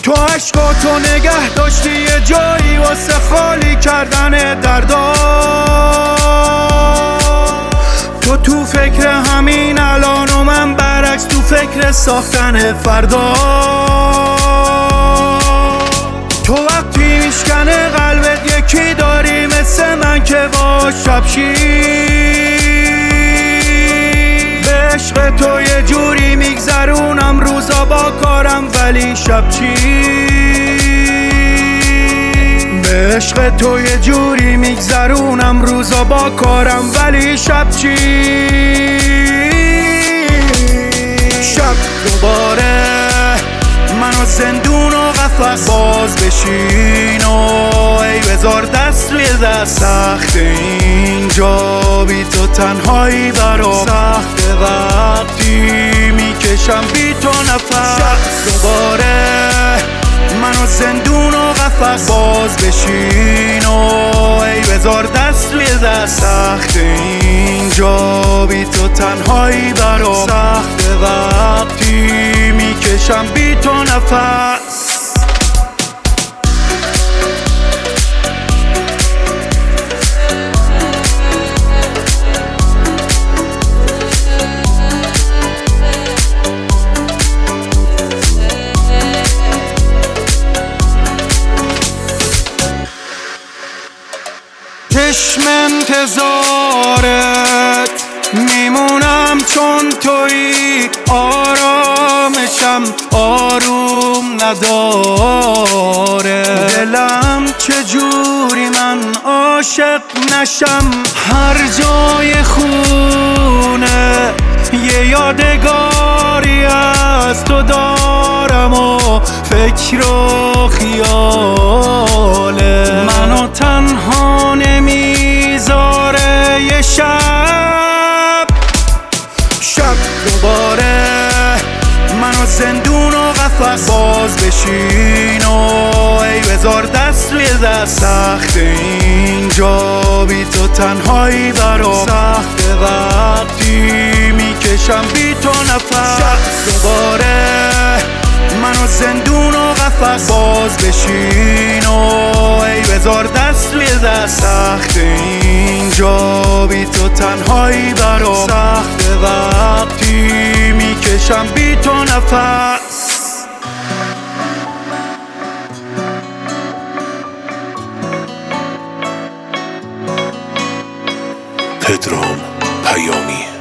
تو عشقاتو نگه داشتی یه جایی واسه خالی کردن دردا. تو فکر همین الان و من برعکس تو فکر ساختن فردا. تو وقتی میشکنه قلبت یکی داری مثل من که با شبشی. به عشق تو یه جوری میگذرونم روزا با کارم ولی شب چی. به عشق تو یه جوری میگذرونم روزا با کارم ولی شب چی. شب دوباره منو زندون و قفس باز بشین و ای بذار دست روی دست. سخت اینجا بی تو تنهایی برام سخته وقتی میکشم بی تو نفس. شب دوباره منو زندون و قفس باز بشین و ای بذار دست روی دست. سخت اینجا بی تو تنهایی برام سخته وقتی میکشم بی تو نفس. چشم انتظارت میمونم چون تویی آرامشم آروم نداره. دلم چجوری من عاشق نشم هر جای خونه یه یادگاری از تو دارم و فکر و خیاله. منو تنها نمیذاره یه شب. شب دوباره منو زندون و قفس باز بشین و ای بذار دست روی دست. سخت اینجا بی تو تنهایی برام سخته وقتی میکشم بی تو نفس. شب دوباره منو زندون و قفس باز بشین و ای بذار دست روی دست. سخت اینجا بی تو تنهایی برام سخته وقتی میکشم بی تو نفس. پدرام پیامی